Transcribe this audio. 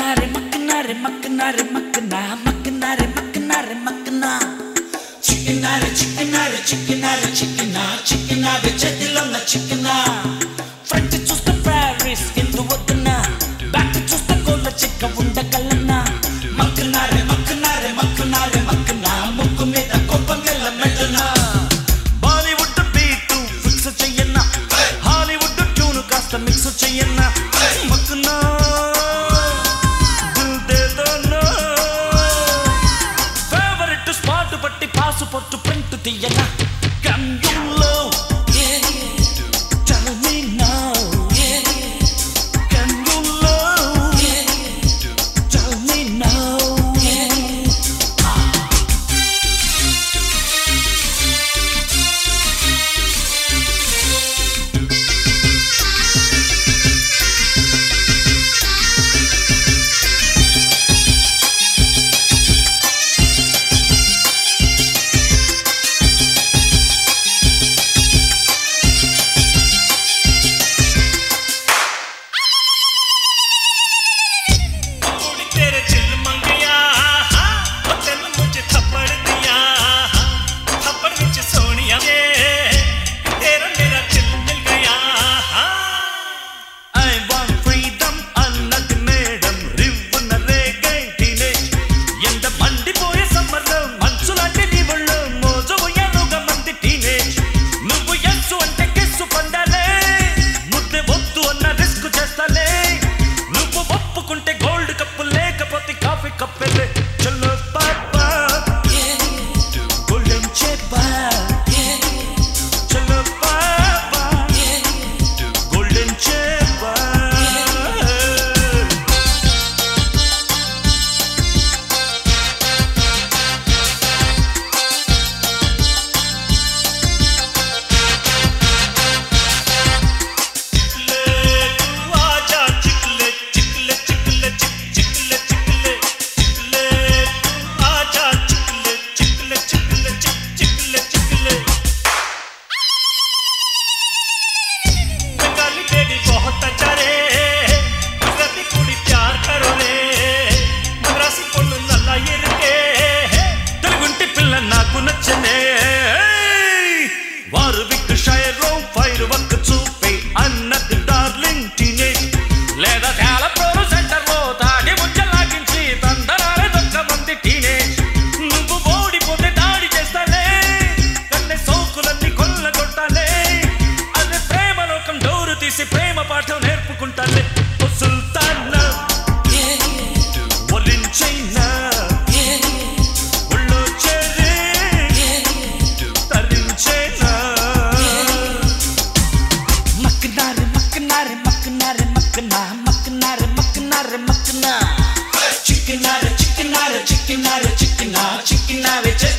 Makanare, makanare, makanare, makana, makanare, makanare, makana. Chickenare, chickenare, chickenare, chickena, chickenare, chetilona, chickena. Front to choose the Paris, into Wadana. Back to choose the Gola chicken, Wunda Kalana. Makanare, makanare, makanare, makana, Mukumeda, Kopangela, Medana. Bollywood the beat to fix a chayana. Hollywood the tune cast a mix of chayana. Makana. To print to the yana. Can you low? Yeah, yeah. Tell me now. Yeah, yeah. Can you low? Yeah, yeah. Tell me now. Yeah, ప్రేమ పాఠం నేర్పుకుంటాలే ఓ సుల్తానా ఒలించైనా ఒళ్ళో చేరే తరించేనా మక్కనారే మక్కనారే మక్కనారే మక్కనా మక్కనారే మక్కనారే మక్కనా చిక్కనారే చిక్కనారే చిక్కనారే చిక్కనా చిక్కనారే